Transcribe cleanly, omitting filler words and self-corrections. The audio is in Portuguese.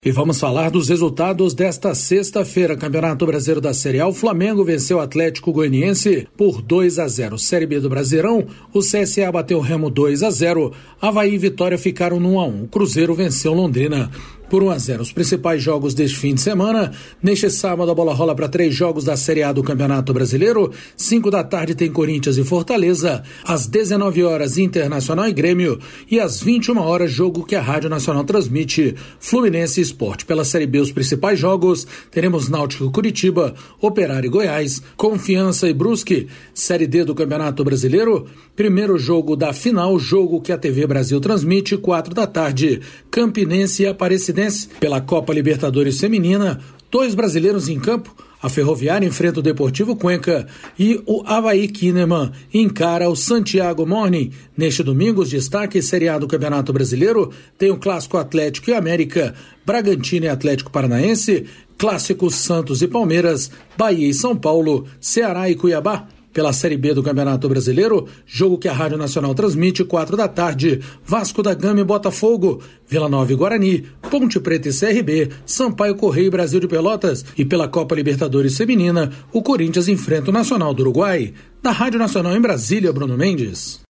E vamos falar dos resultados desta sexta-feira. Campeonato Brasileiro da Série A, o Flamengo venceu o Atlético Goianiense por 2-0. Série B do Brasileirão, o CSA bateu o Remo 2-0. Avaí e Vitória ficaram no 1-1. O Cruzeiro venceu Londrina por 1-0. Os principais jogos deste fim de semana. Neste sábado a bola rola para 3 jogos da Série A do Campeonato Brasileiro. 5 da tarde tem Corinthians e Fortaleza. Às 19 horas Internacional e Grêmio. E às 21 horas jogo que a Rádio Nacional transmite, Fluminense e Sport. Pela Série B os principais jogos, teremos Náutico e Curitiba, Operário e Goiás, Confiança e Brusque. Série D do Campeonato Brasileiro, primeiro jogo da final, jogo que a TV Brasil transmite, 4 da tarde, Campinense e Aparecidense. Pela Copa Libertadores Feminina, 2 brasileiros em campo. A Ferroviária enfrenta o Deportivo Cuenca e o Avaí Kinneman encara o Santiago Morning. Neste domingo, os destaques Série A do Campeonato Brasileiro tem o Clássico Atlético e América, Bragantino e Atlético Paranaense, Clássicos Santos e Palmeiras, Bahia e São Paulo, Ceará e Cuiabá. Pela Série B do Campeonato Brasileiro, jogo que a Rádio Nacional transmite, 4 da tarde, Vasco da Gama e Botafogo, Vila Nova e Guarani, Ponte Preta e CRB, Sampaio Correia e Brasil de Pelotas. E pela Copa Libertadores Feminina, o Corinthians enfrenta o Nacional do Uruguai. Da Rádio Nacional em Brasília, Bruno Mendes.